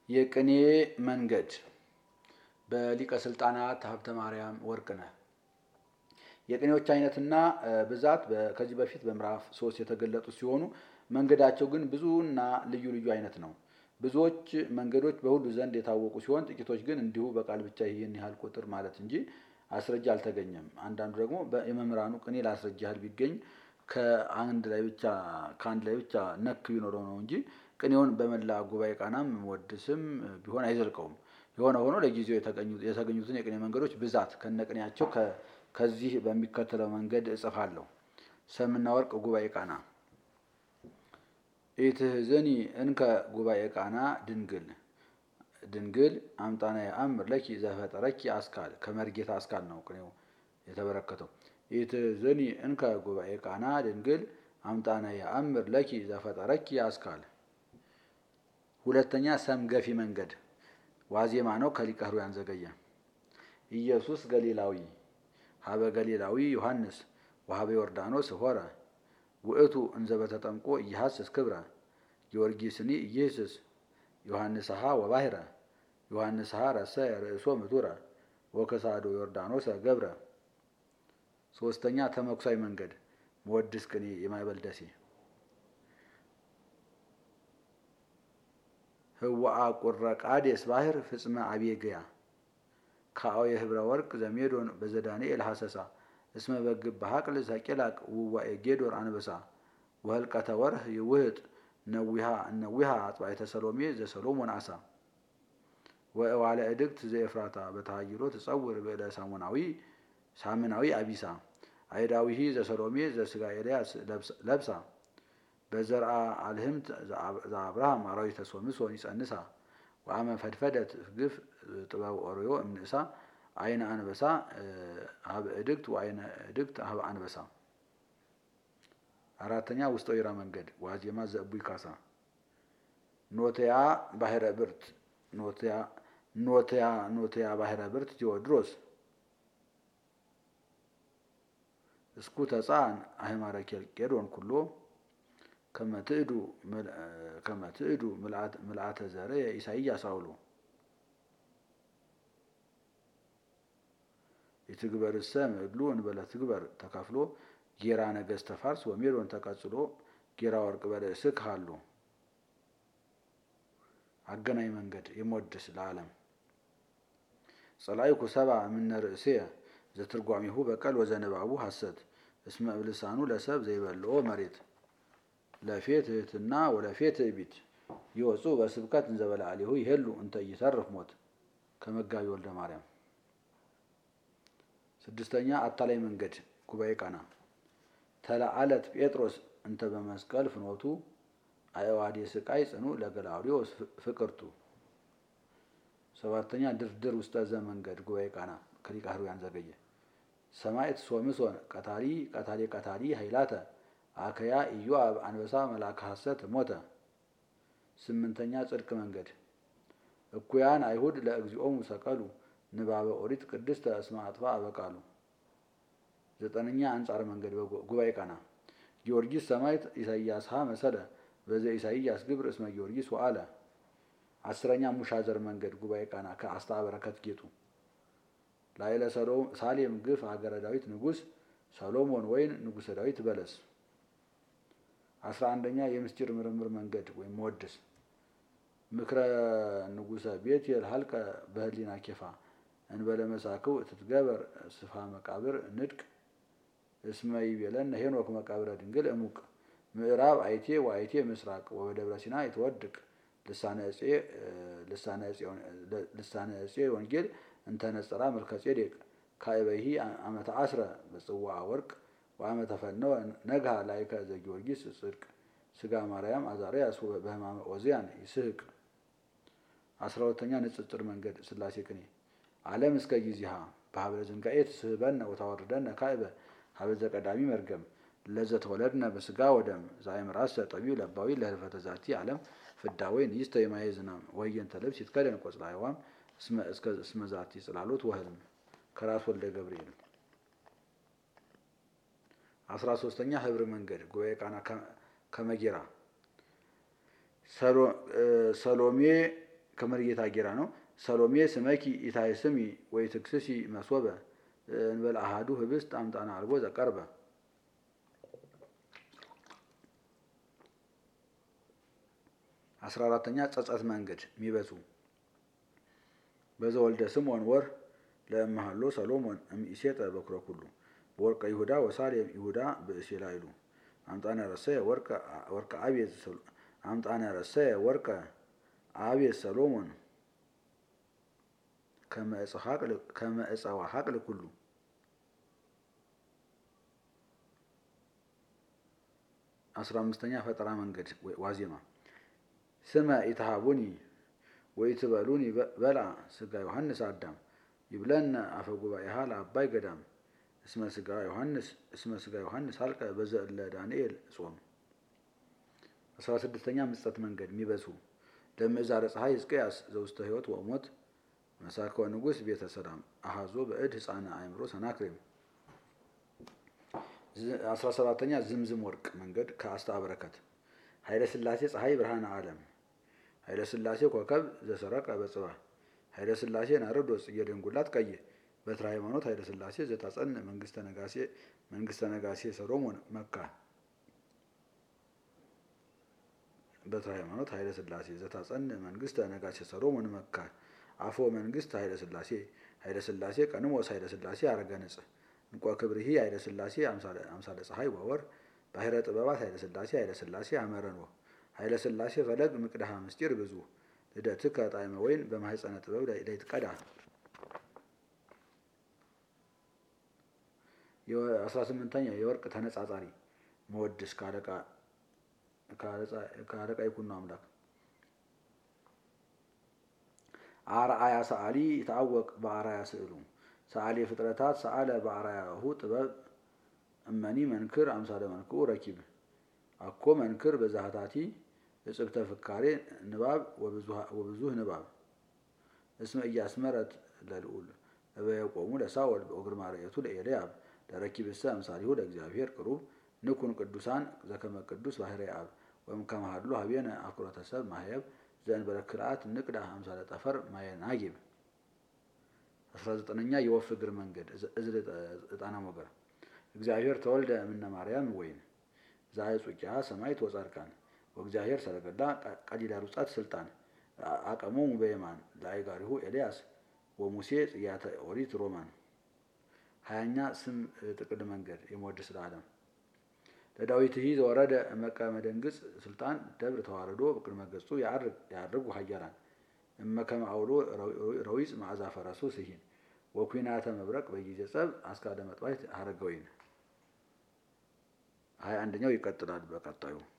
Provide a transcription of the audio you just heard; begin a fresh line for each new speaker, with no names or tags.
የቅኔ መንገድ በሊቀ ስልጣናት ሀብተ ማርያም ወርቅነህ። የቅኔዎች አይነትና ብዛት ከዚህ በፊት በምዕራፍ 3 የተገለጡ ሲሆኑ መንገዳቸው ግን ብዙና ልዩ ልዩ አይነት ነው። ብዙዎች መንገዶች በሁሉ ዘንድ የታወቁ ሲሆን ጥቂቶች ግን እንዲሁ በቃል ብቻ ይህን ያህል ቁጥር ማለት እንጂ አስረጃ አልተገኘም። አንዳንዱ ደግሞ የመምህራኑ ቅኔ ላስረጃ ያህል ቢገኝ ከአንድ ላይ ብቻ ነክ ቢኖረው ነው እንጂ ቅኔውን በመላ ጉባኤ ቃናም መወድስም ቢሆን አይዘልቀውም። የሆነ ሆኖ ለጊዜው የተገኙትን የቅኔ መንገዶች ብዛት ከነቅኔያቸው ከዚህ በሚከተለው መንገድ እጽፋለሁ። ሰምና ወርቅ ጉባኤ ቃና። ኢትህዘኒ እንከ ጉባኤ ቃና ድንግል አምጣና የአምር ለኪ ዘፈጠረኪ አስካል። ከመርጌታ አስካል ነው ቅኔው የተበረከተው። ኢትህዘኒ እንከ ጉባኤ ቃና ድንግል አምጣና የአምር ለኪ ዘፈጠረኪ አስካል። ሁለተኛ ሰም ገፊ መንገድ ዋዜማ ነው። ከሊቀ ኅሩያን ዘገየ። ኢየሱስ ገሊላዊ ሀበ ገሊላዊ ዮሐንስ ወሀበ ዮርዳኖስ ሆረ ውእቱ እንዘ በተጠምቆ ኢይሐስስ ክብረ ጊዮርጊስኒ ኢይህስስ ዮሐንስሃ ወባሕረ ዮሐንስሃ ረሰየ ርእሶ ምቱረ ወከሳዶ ዮርዳኖስ ገብረ። ሶስተኛ ተመኩሳይ መንገድ መወድስ ቅኔ የማይበል ደሴ። ህዋአ ቁረ ቃዴስ ባሕር ፍጽመ አቤግያ ከአው የህብረ ወርቅ ዘሜዶን በዘዳንኤል ሐሰሳ እስመ በግብ በሐቅል ሰቂላቅ ውዋኤ ጌዶር አንበሳ ወህልቀተ ወርህ ይውህጥ እነዊሃ አጥባይተ ሰሎሜ ዘሰሎሞን አሳ ወእዋለ እድግት ዘኤፍራታ በተሃይሎ ትጸውር ብዕለ ሳምናዊ አቢሳ አይዳዊሂ ዘሰሎሜ ዘስጋ ኤልያስ ለብሳ በዘርአ አልህምት ዘአብርሃም አራዊተ ሶምሶን ይጸንሳ ወአመ ፈድፈደት ግፍ ጥበብ ኦርዮ እምንእሳ አይነ አንበሳ ሀበ እድግት ወአይነ እድግት ሀበ አንበሳ። አራተኛ ውስጠ ወይራ መንገድ ዋዜማ ዘእቡይ ካሳ። ኖትያ ባሕረ ብርት ኖትያ ባሕረ ብርት ቴዎድሮስ እስኩ ተጻን አህማረ ኬልቄዶን ኩሎ ከመትዕዱ ምልአተ ዘርየ ኢሳይያስ አውሎ የትግበርሰ ምዕድሉ እንበለ ትግበር ተከፍሎ ጌራ ነገሥተ ፋርስ ወሜዶን ተቀጽሎ ጌራ ወርቅ በርእስክ ሃሎ። አገናኝ መንገድ የመወድስ ለዓለም ጸላይኩ ሰባ እምነ ርእስየ ዘትርጓሚሁ በቀል ወዘንባቡ ሐሰት እስመ እብልሳኑ ለሰብ ዘይበልኦ መሬት ለፌት እህትና ወለፌት እቢት ይወፁ በስብከት እንዘበላዕሊሁ ይሄሉ እንተ ይተርፍ ሞት። ከመጋቢ ወልደ ማርያም። ስድስተኛ አታላይ መንገድ ጉባኤ ቃና ተለዓለት ጴጥሮስ እንተ በመስቀል ፍኖቱ አዕዋዴ ስቃይ ጽኑ ለገላውዴዎስ ፍቅርቱ። ሰባተኛ ድርድር ውስጠ ዘመንገድ ጉባኤ ቃና ከሊቀ ኅሩያን ዘገየ። ሰማዕት ሶምሶን ቀታሊ ኃይላተ አከያ ኢዮአብ አንበሳ መልአከ ሐሰት ሞተ። ስምንተኛ ጽድቅ መንገድ እኩያን አይሁድ ለእግዚኦሙ ሰቀሉ ንባበ ኦሪት ቅድስተ እስመ አጥፋ አበቃሉ። ዘጠነኛ አንጻር መንገድ ጉባኤ ቃና ጊዮርጊስ ሰማዕት ኢሳይያስ መሰለ በዘ ኢሳይያስ ግብር እስመ ጊዮርጊስ ወአለ። አስረኛ ሙሻዘር መንገድ ጉባኤ ቃና ከአስታ በረከት ጌጡ ላይለ ሳሌም ግፍ ሀገረ ዳዊት ንጉሥ ሰሎሞን ወይን ንጉሠ ዳዊት በለስ። 11ኛ የምስጢር ምርምር መንገድ ወይም መወድስ ምክረ ንጉሠ ቤት የልሃልቀ በህሊና ኬፋ እንበለ መሳክው ትትገበር ስፋ መቃብር ንድቅ እስመ ይቤለነ ሄኖክ መቃብረ ድንግል እሙቅ ምዕራብ አይቴ ወአይቴ ምስራቅ ወበደብረ ሲና የተወድቅ ልሳነ ዕፄ ወንጌል እንተነጸራ መልከ ጼዴቅ ካዕበይሂ አመተ አስረ በጽዋ ወርቅ ወአመተ ፈነወ ነግሃ ላይከ ዘጊዮርጊስ ጽድቅ ስጋ ማርያም አዛርያስ በህማመ ኦዚያን ይስሕቅ። 12ኛ ንጽጽር መንገድ ሥላሴ ቅኔ ዓለም እስከ ጊዜሃ በሀበለ ዝንጋኤ ትስህበነ ወታወርደነ ካዕበ ሀበ ዘቀዳሚ መርገም ለዘተወለድነ በስጋ ወደም ዘአእምራሰ ጠቢብ ለባዊ ለህልፈተ ዛቲ ዓለም ፍዳወይን ይስተ የማየ ዝናም ወየንተ ልብስ ይትከደን ቆጽላ ሕዋም እስመ ዛቲ ጽላሎት ወህልም። ከራስ ወልደ ገብርኤል። 13ኛ ህብር መንገድ ጉባኤ ቃና ከመጌራ ሰሎሜ ከመርጌታ ጌራ ነው። ሰሎሜ ስመኪ ኢታይስሚ ወይ ትክስሲ መስወበ እንበል አሃዱ ህብስት አምጣና አልቦ ዘቀርበ። 14ኛ ጸጸት መንገድ ሚበዙ በዘወልደ ስምዖን ወር ለእምሃሎ ሰሎሞን እምኢሴጠ በኩረ ኩሉ በወርቀ ይሁዳ ወሳሌም ይሁዳ ብእሴ ላይሉ አምጣነ ረሰየ ወርቀ አቤዝ አምጣነ ረሰየ ወርቀ አቤዝ ሰሎሞን ከመ ዕፀ ሐቅል ኩሉ። 15ኛ ፈጠራ መንገድ ዋዜማ ስመ ኢትሃቡኒ ወኢትበሉኒ በልዐ ስጋ ዮሐንስ አዳም ይብለነ አፈ ጉባኤሃ ለአባይ ገዳም እስመ ስጋ ዮሐንስ ሀልቀ በዘእለ ዳንኤል ጾም። 16ኛ ምጸት መንገድ ሚበዙ ለምዕዛረ ፀሐይ ሕዝቅያስ ዘውስተ ሕይወት ወሞት መሳከወ ንጉሥ ቤተ ሰላም አሃዞ በእድ ሕፃነ አእምሮ ሰናክሬም። 17ኛ ዝምዝም ወርቅ መንገድ ከአስታ በረከት ኃይለ ሥላሴ ፀሐይ ብርሃነ ዓለም ኃይለ ሥላሴ ኮከብ ዘሰረቀ በጽባህ ኃይለ ሥላሴ ናርዶስ ጽጌ ደንጉላት ቀይ በትረ ሃይማኖት ኃይለ ሥላሴ ዘታጸን መንግስተ ነጋሴ ሰሎሞን መካ በትረ ሃይማኖት ኃይለ ሥላሴ ዘታጸን መንግስተ ነጋሴ ሰሎሞን መካ አፎ መንግስት ኃይለ ሥላሴ ቀንሞስ ኃይለ ሥላሴ አረገ ንጽሕ እንቋ ክብርሂ ኃይለ ሥላሴ አምሳለ ፀሐይ ወወር ባሕረ ጥበባት ኃይለ ሥላሴ አመረንዎ ኃይለ ሥላሴ ፈለግ ምቅድሃ ምስጢር ብዙ ልደትከ ጣዕመ ወይን በማሕፀነ ጥበብ ለይትቀዳ። 18ኛ የወርቅ ተነጻጻሪ መወድስ ከአለቃ ይኩኖ አምላክ አርአያ ሰዓሊ ይታወቅ በአርአያ ስዕሉ ሰዓሊ ፍጥረታት ሰዓለ በአርአያሁ ጥበብ እመኒ መንክር አምሳለ መንክኡ ረኪብ አኮ መንክር በዛህታቲ እጽብተ ፍካሬ ንባብ ወብዙህ ንባብ እስመ ኢያስመረት ለልዑል እበየቆሙ ለሳወል በእግርማ ርኤቱ ለኤልያብ ለረኪብሰ አምሳሊሁ ለእግዚአብሔር ቅሩብ ንኩን ቅዱሳን ዘከመ ቅዱስ ባሕርይ አብ ወእምከመ ሀድሎ ሀቤነ አፍቁረተ ሰብ ማህየብ ዘእንበለ ክልአት ንቅዳ አምሳለ ጠፈር ማየናጊብ። 19ኛ የወፍ እግር መንገድ እዝል ዕጣነ ሞገር እግዚአብሔር ተወልደ እምነ ማርያም ወይን ዘአይጹቂሃ ሰማዕት ወጻድቃን ወእግዚአብሔር ሰረገላ ቀሊለ ሩጻት ስልጣን አቀሞሙ በየማን ለአይጋሪሁ ኤልያስ ወሙሴ ጽያተ ኦሪት ሮማን። 20ኛ ስም ጥቅል መንገድ የመወድስ ለዓለም ለዳዊትሂ ዘወረደ እመቀመ ደንግጽ ስልጣን ደብር ተዋረዶ በቅድመ ገጹ ያርጉ ኃያላን እመከመ አውሎ ረዊጽ መዓዛ ፈረሱ ስሂን ወኩናተ መብረቅ በጊዜ ጸብ አስካለ መጥባይት ሀረገወይን። 21ኛው ይቀጥላል በቀጣዩ